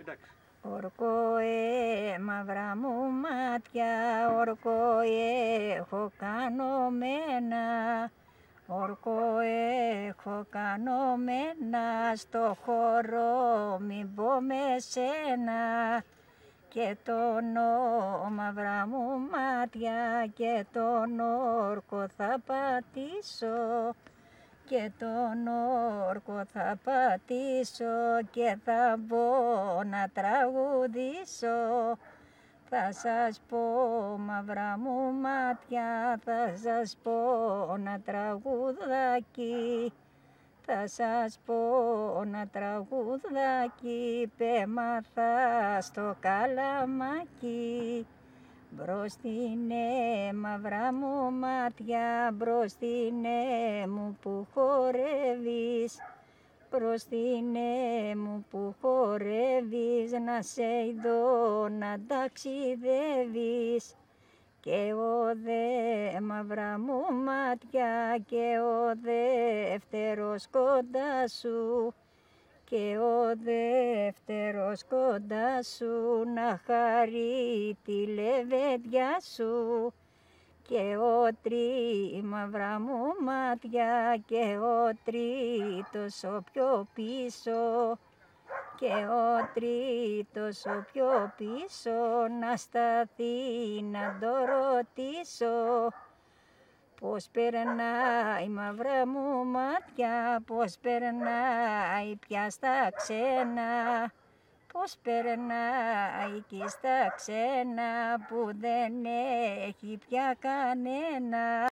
Εντάξει. Ορκοέ μαύρα μου μάτια, ορκοέ έχω κανωμένα, ορκοέ έχω κανωμένα, στο χώρο μην πω με σένα. Και τον μαύρα μου μάτια και τον όρκο θα πατήσω, και τον όρκο θα πατήσω και θα μπω να τραγουδήσω. Θα σας πω μαύρα μου μάτια, θα σας πω να τραγουδάκι, θα σας πω να τραγουδάκι, πέμαθα στο καλαμάκι. Μπροστινέ μαύρα μου μάτια, μπροστινέ μου που χορεύεις, μπροστινέ μου που χορεύεις, να σε ειδώ να ταξιδεύεις. Και ο δε μαύρα μου μάτια και ο δεύτερος κοντά σου, και ο δεύτερος κοντά σου να χαρεί τη λεβέντια σου. Και ο μαύρα μου μάτια και ο τρίτος ο πιο πίσω, και ο τρίτος ο πιο πίσω να σταθεί να το ρωτήσω. Πώς περνάει μαύρα μου μάτια, πώς περνάει πια στα ξένα, πώς περνάει κι στα ξένα που δεν έχει πια κανένα.